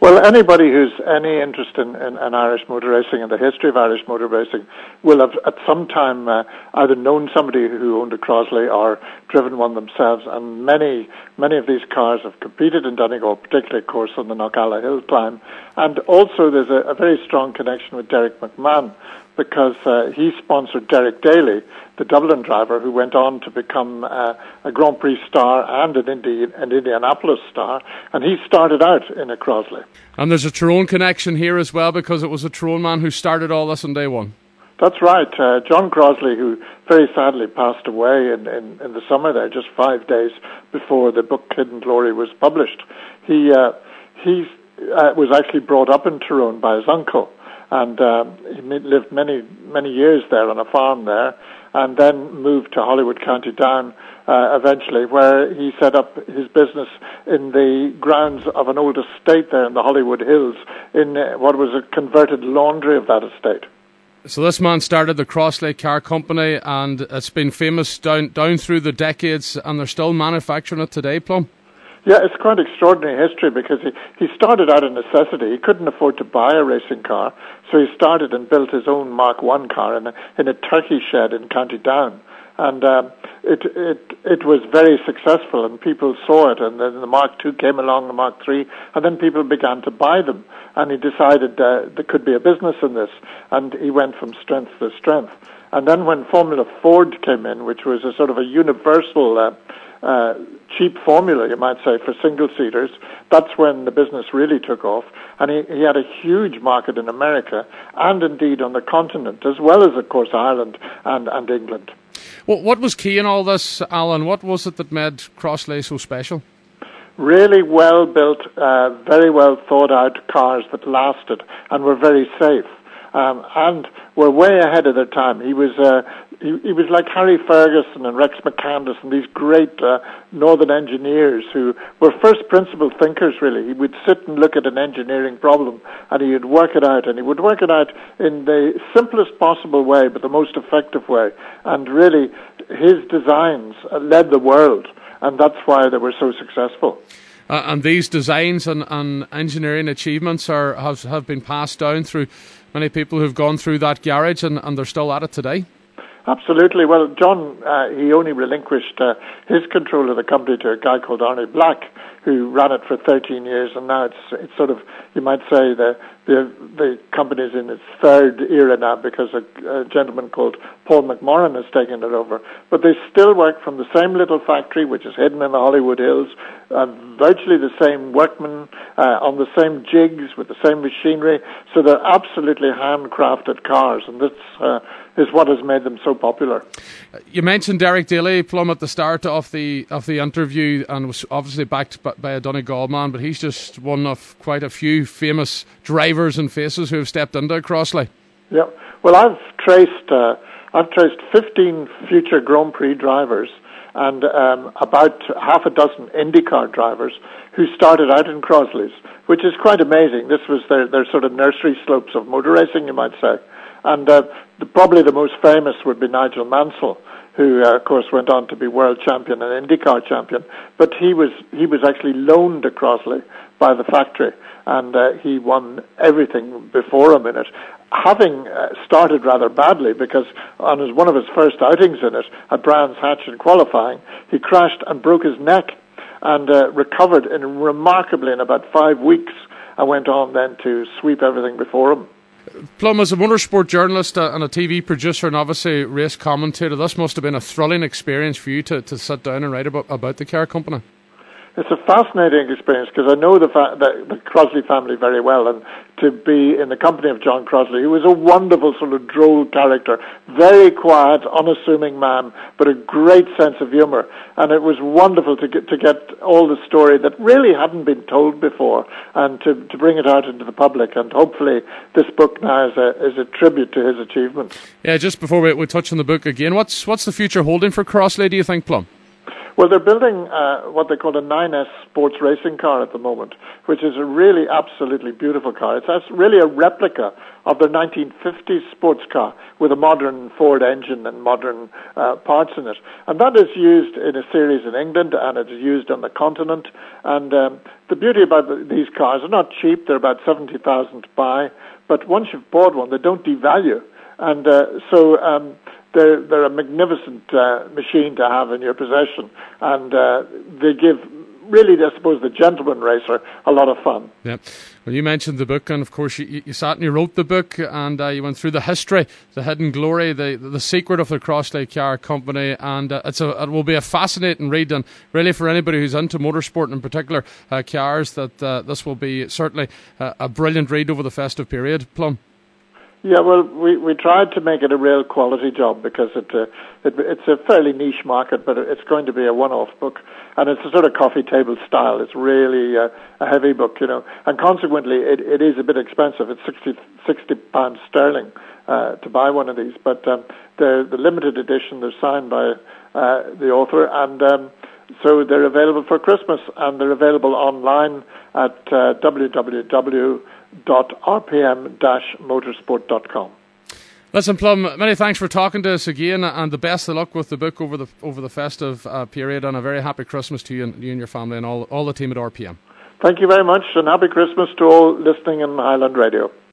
Well, anybody who's any interest in Irish motor racing and the history of Irish motor racing will have at some time either known somebody who owned a Crosley or driven one themselves. And many of these cars have competed in Donegal, particularly, of course, on the Knockalla Hill climb. And also there's a very strong connection with Derek McMahon, because he sponsored Derek Daly, the Dublin driver, who went on to become a Grand Prix star and an Indianapolis star, and he started out in a Crosley. And there's a Tyrone connection here as well, because it was a Tyrone man who started all this on day one. That's right. John Crosley, who very sadly passed away in the summer there, just 5 days before the book Hidden Glory was published, he was actually brought up in Tyrone by his uncle. And he lived many years there on a farm there, and then moved to Hollywood County Down eventually, where he set up his business in the grounds of an old estate there in the Hollywood Hills, in what was a converted laundry of that estate. So this man started the Crosley Car Company, and it's been famous down through the decades, and they're still manufacturing it today, Plum? Yeah, it's quite extraordinary history, because he started out of necessity. He couldn't afford to buy a racing car, so he started and built his own Mark I car in a turkey shed in County Down. And it was very successful, and people saw it, and then the Mark II came along, the Mark III, and then people began to buy them. And he decided there could be a business in this, and he went from strength to strength. And then when Formula Ford came in, which was a sort of a universal cheap formula, you might say, for single-seaters, that's when the business really took off. And he had a huge market in America and indeed on the continent, as well as, of course, Ireland and England. Well, what was key in all this, Alan? What was it that made Crosley so special? Really well-built, very well-thought-out cars that lasted and were very safe. And were way ahead of their time. He was like Harry Ferguson and Rex McCandless and these great northern engineers who were first principle thinkers, really. He would sit and look at an engineering problem and he would work it out, and he would work it out in the simplest possible way but the most effective way. And really, his designs led the world, and that's why they were so successful. And these designs and engineering achievements have been passed down through many people who've gone through that garage, and they're still at it today. Absolutely. Well, John, he only relinquished his control of the company to a guy called Arnie Black, who ran it for 13 years, and now it's sort of, you might say, the company's in its third era now, because a gentleman called Paul McMorran has taken it over. But they still work from the same little factory, which is hidden in the Hollywood Hills, virtually the same workmen, on the same jigs, with the same machinery, so they're absolutely handcrafted cars, and this is what has made them so popular. You mentioned Derek Daly, Plum, at the start of the interview, and was obviously backed by a Donegal man, but he's just one of quite a few famous drivers and faces who have stepped into Crosley. Yeah, well, I've traced 15 future Grand Prix drivers and about half a dozen IndyCar drivers who started out in Crosleys, which is quite amazing. This was their sort of nursery slopes of motor racing, you might say. And probably the most famous would be Nigel Mansell, who, of course, went on to be world champion and IndyCar champion. But he was actually loaned to Crosley by the factory, and he won everything before him in it, having started rather badly, because on one of his first outings in it, at Brands Hatch in qualifying, he crashed and broke his neck and recovered remarkably in about 5 weeks, and went on then to sweep everything before him. Plum, as a motorsport journalist and a TV producer and obviously race commentator, this must have been a thrilling experience for you to sit down and write about the car company. It's a fascinating experience, because I know the Crosley family very well, and to be in the company of John Crosley, who was a wonderful sort of droll character, very quiet, unassuming man, but a great sense of humour. And it was wonderful to get all the story that really hadn't been told before, and to bring it out into the public. And hopefully this book now is a tribute to his achievements. Yeah, just before we touch on the book again, what's the future holding for Crosley, do you think, Plum? Well, they're building what they call a 9S sports racing car at the moment, which is a really absolutely beautiful car. It's really a replica of the 1950s sports car with a modern Ford engine and modern parts in it. And that is used in a series in England, and it is used on the continent. And the beauty about these cars are not cheap. They're about $70,000 to buy. But once you've bought one, they don't devalue. And so they're a magnificent machine to have in your possession, and they give really, I suppose, the gentleman racer a lot of fun. Yeah. Well, you mentioned the book, and of course you sat and you wrote the book, and you went through the history, the hidden glory, the secret of the Crossley Car Company, and it will be a fascinating read, and really for anybody who's into motorsport, and in particular cars, that this will be certainly a brilliant read over the festive period. Plum. Yeah, well, we tried to make it a real quality job because it's a fairly niche market, but it's going to be a one-off book, and it's a sort of coffee table style. It's really a heavy book, and consequently it is a bit expensive. It's £60 sterling to buy one of these, but the limited edition, they're signed by the author, and so they're available for Christmas, and they're available online at www.rpm-motorsport.com. Listen, Plum, many thanks for talking to us again, and the best of luck with the book over the festive period, and a very happy Christmas to you and your family and all the team at RPM. Thank you very much, and happy Christmas to all listening in Highland Radio.